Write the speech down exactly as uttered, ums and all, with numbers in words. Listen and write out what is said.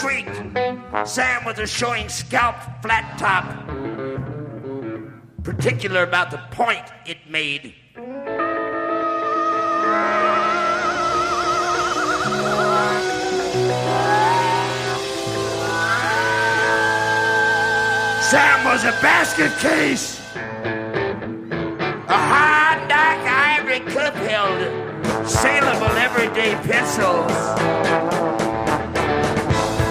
street. Sam was a showing scalp flat top, particular about the point it made. Sam was a basket case, a hard, dark ivory cup held, saleable everyday pencils.